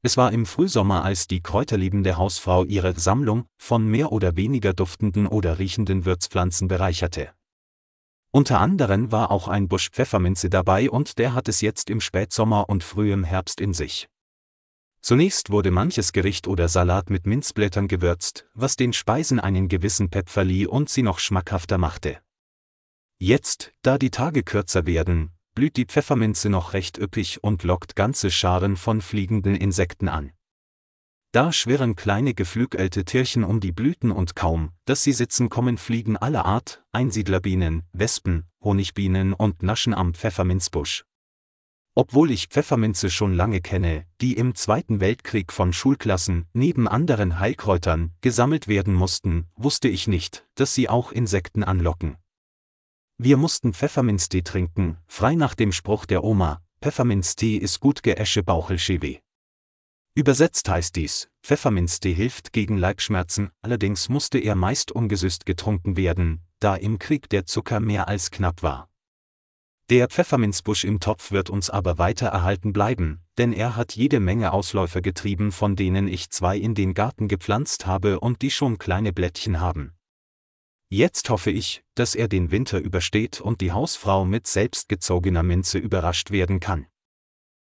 Es war im Frühsommer, als die kräuterliebende Hausfrau ihre Sammlung von mehr oder weniger duftenden oder riechenden Würzpflanzen bereicherte. Unter anderem war auch ein Busch Pfefferminze dabei und der hat es jetzt im Spätsommer und frühem Herbst in sich. Zunächst wurde manches Gericht oder Salat mit Minzblättern gewürzt, was den Speisen einen gewissen Pep verlieh und sie noch schmackhafter machte. Jetzt, da die Tage kürzer werden, blüht die Pfefferminze noch recht üppig und lockt ganze Scharen von fliegenden Insekten an. Da schwirren kleine geflügelte Tierchen um die Blüten und kaum, dass sie sitzen, kommen Fliegen aller Art, Einsiedlerbienen, Wespen, Honigbienen und naschen am Pfefferminzbusch. Obwohl ich Pfefferminze schon lange kenne, die im Zweiten Weltkrieg von Schulklassen, neben anderen Heilkräutern, gesammelt werden mussten, wusste ich nicht, dass sie auch Insekten anlocken. Wir mussten Pfefferminztee trinken, frei nach dem Spruch der Oma, Pfefferminztee ist gut geäsche Bauchelscheweh. Übersetzt heißt dies, Pfefferminztee hilft gegen Leibschmerzen, allerdings musste er meist ungesüßt getrunken werden, da im Krieg der Zucker mehr als knapp war. Der Pfefferminzbusch im Topf wird uns aber weiter erhalten bleiben, denn er hat jede Menge Ausläufer getrieben, von denen ich 2 in den Garten gepflanzt habe und die schon kleine Blättchen haben. Jetzt hoffe ich, dass er den Winter übersteht und die Hausfrau mit selbstgezogener Minze überrascht werden kann.